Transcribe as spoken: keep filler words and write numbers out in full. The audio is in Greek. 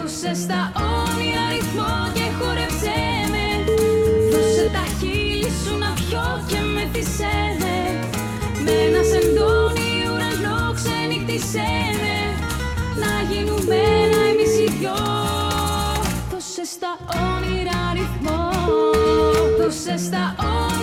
Δώσε στα όνειρα ρυθμό και χόρεψέ με. Δώσε τα χείλη σου να πιω και μεθυσέ με. Με ένα σεντόνι ουρανό ξενύχτησέ με. Να γίνουμε ένα εμείς οι δυο. Δώσε στα όνειρα ρυθμό. Δώσε στα όνειρα